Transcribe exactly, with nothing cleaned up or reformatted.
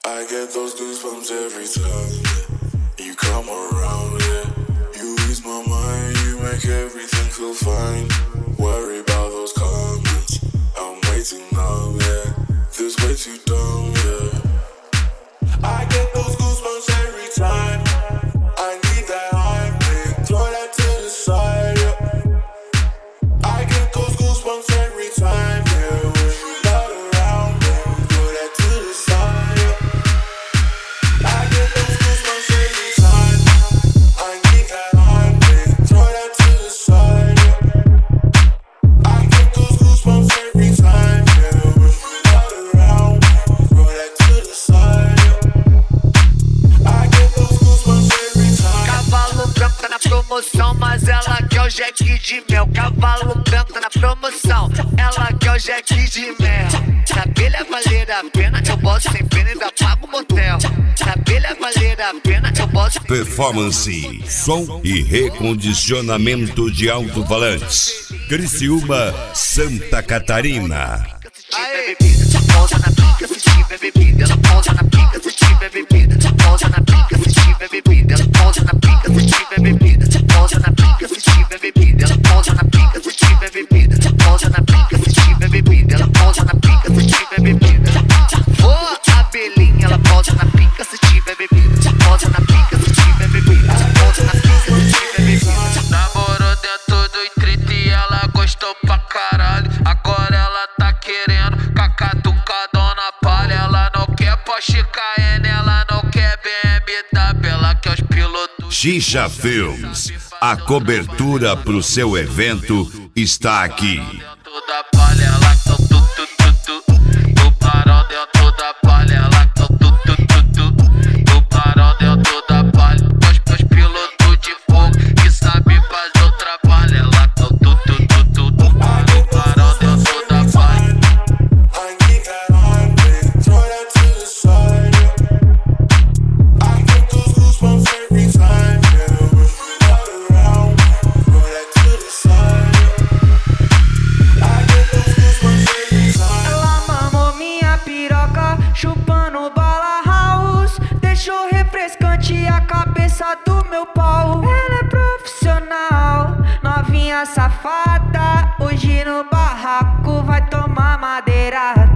I get those goosebumps every time you come around, yeah. You ease my mind, you make everything feel fine. Worry about those comments, I'm waiting now, yeah. This way too dumb, yeah. I get those goosebumps every time. I need that heartbeat, throw that to the side, yeah. I get those goosebumps every time, yeah. When you're not around, yeah. Throw that to the side, yeah. I get those goosebumps every time. I need that heartbeat, throw that to the side, yeah. I get those goosebumps every time, yeah. When you're not around, throw that to the side, yeah. I get those goosebumps every time. Cavalo branco tá na promoção, mas ela quer o Jack de mel. Cavalo branco tá na promoção, ela quer o Jack de mel. Na abelha valer a pena, eu boto sem pena e ainda pago o motel. Na abelha valer a pena, eu boto. Performance, som e recondicionamento de alto-falantes. Criciúma, Santa Catarina. Aê. Pousa na pica, se tiver bebida. Ela pousa na pica, se tiver bebida. Pousa na pica, se tiver bebida. Ela pousa na pica, se tiver bebida. Pousa na pica, se tiver bebida. Ela pousa na pica, se tiver bebida. Pousa na pica, se tiver bebida. Ela pousa na pica, se tiver bebida. Ô, abelhinha, ela pousa na pica, se tiver bebida. Pousa na pica, se tiver bebida. Pousa na pica, se tiver bebida. Namorou dentro do trinta e ela gostou pra caralho. Agora ela tá querendo cacatucadona palha. Ela não quer Porsche Cayenne, ela não quer B M W, ela quer os pilotos. Xixa Films, a cobertura pro seu evento está aqui. Dentro da palha, ela tá tu tu tu tu. Do barão dentro da palha, ela tá tu tu tu tu. Do barão dentro da palha, os meus pilotos de fogo que sabem fazer o trabalho. Ela tá tu tu tu tu. Do barão dentro da palha. I need that heartbeat, throw that to the side, yeah. I get those goosebumps every time, yeah. When you're not around, throw that to the side, yeah. I get those goosebumps every time. Ela mamou minha piroca, chupando bala house. Deixou refrescante a cabeça do meu pau. Ela é profissional, novinha safada. Hoje no barraco vai tomar madeira.